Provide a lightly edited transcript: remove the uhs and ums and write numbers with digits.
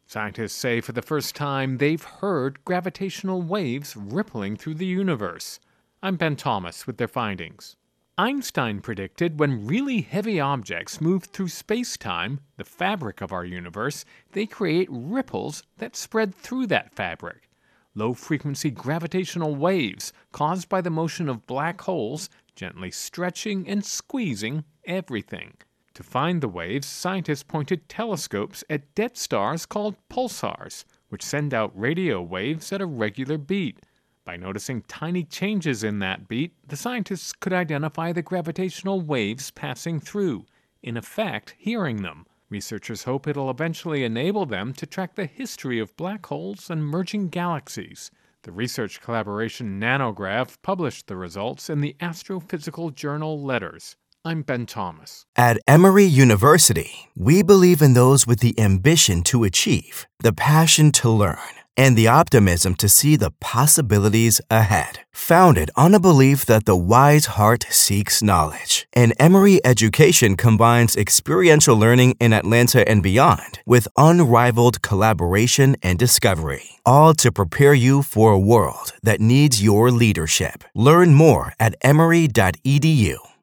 Scientists say for the first time they've heard gravitational waves rippling through the universe. I'm Ben Thomas with their findings. Einstein predicted when really heavy objects move through space-time, the fabric of our universe, they create ripples that spread through that fabric. Low-frequency gravitational waves caused by the motion of black holes gently stretching and squeezing everything. To find the waves, scientists pointed telescopes at dead stars called pulsars, which send out radio waves at a regular beat. By noticing tiny changes in that beat, the scientists could identify the gravitational waves passing through, in effect, hearing them. Researchers hope it'll eventually enable them to track the history of black holes and merging galaxies. The research collaboration Nanograph published the results in the astrophysical journal Letters. I'm Ben Thomas. At Emory University, we believe in those with the ambition to achieve, the passion to learn, and the optimism to see the possibilities ahead. Founded on a belief that the wise heart seeks knowledge, and Emory education combines experiential learning in Atlanta and beyond with unrivaled collaboration and discovery, all to prepare you for a world that needs your leadership. Learn more at emory.edu.